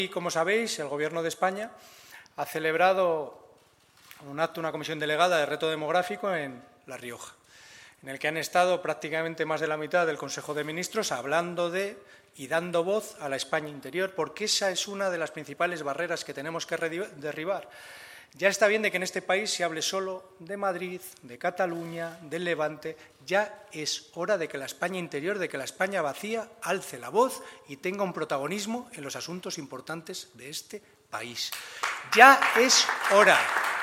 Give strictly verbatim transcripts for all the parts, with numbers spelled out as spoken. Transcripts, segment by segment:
Y, como sabéis, el Gobierno de España ha celebrado un acto, una comisión delegada de reto demográfico en La Rioja, en el que han estado prácticamente más de la mitad del Consejo de Ministros hablando de y dando voz a la España interior, porque esa es una de las principales barreras que tenemos que derribar. Ya está bien de que en este país se hable solo de Madrid, de Cataluña, del Levante. Ya es hora de que la España interior, de que la España vacía, alce la voz y tenga un protagonismo en los asuntos importantes de este país. Ya es hora.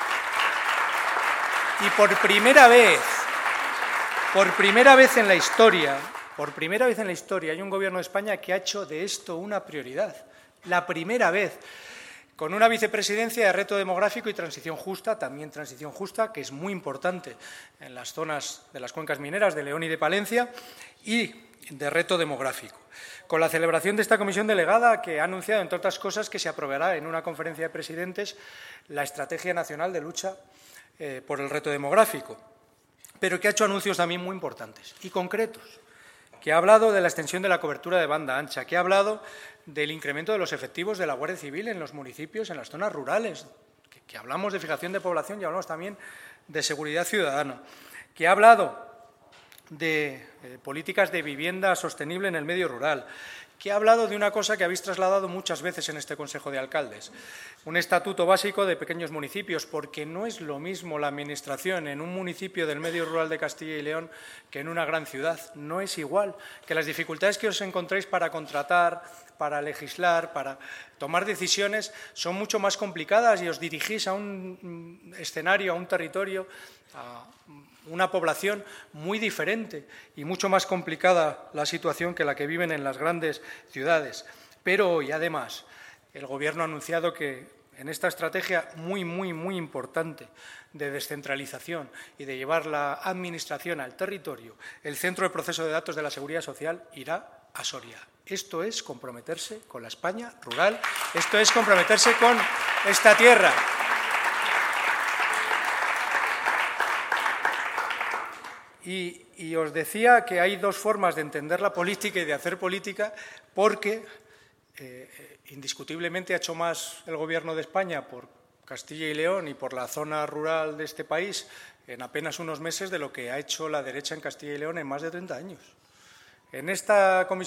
Y por primera vez, por primera vez en la historia, por primera vez en la historia, hay un Gobierno de España que ha hecho de esto una prioridad. La primera vez. Con una vicepresidencia de reto demográfico y transición justa, también transición justa, que es muy importante en las zonas de las cuencas mineras de León y de Palencia, y de reto demográfico. Con la celebración de esta comisión delegada, que ha anunciado, entre otras cosas, que se aprobará en una conferencia de presidentes la Estrategia Nacional de Lucha eh, por el Reto Demográfico, pero que ha hecho anuncios también muy importantes y concretos, que ha hablado de la extensión de la cobertura de banda ancha, que ha hablado del incremento de los efectivos de la Guardia Civil en los municipios, en las zonas rurales, que, que hablamos de fijación de población y hablamos también de seguridad ciudadana, que ha hablado de eh, políticas de vivienda sostenible en el medio rural, que ha hablado de una cosa que habéis trasladado muchas veces en este Consejo de Alcaldes, un estatuto básico de pequeños municipios, porque no es lo mismo la administración en un municipio del medio rural de Castilla y León que en una gran ciudad. No es igual, que las dificultades que os encontréis para contratar, para legislar, para tomar decisiones, son mucho más complicadas y os dirigís a un escenario, a un territorio, a una población muy diferente y mucho más complicada la situación que la que viven en las grandes ciudades. Pero hoy, además, el Gobierno ha anunciado que en esta estrategia muy, muy, muy importante de descentralización y de llevar la administración al territorio, el Centro de Proceso de Datos de la Seguridad Social irá a Soria. Esto es comprometerse con la España rural, esto es comprometerse con esta tierra. Y, y os decía que hay dos formas de entender la política y de hacer política, porque eh, indiscutiblemente ha hecho más el Gobierno de España por Castilla y León y por la zona rural de este país en apenas unos meses de lo que ha hecho la derecha en Castilla y León en más de treinta años. En esta comisión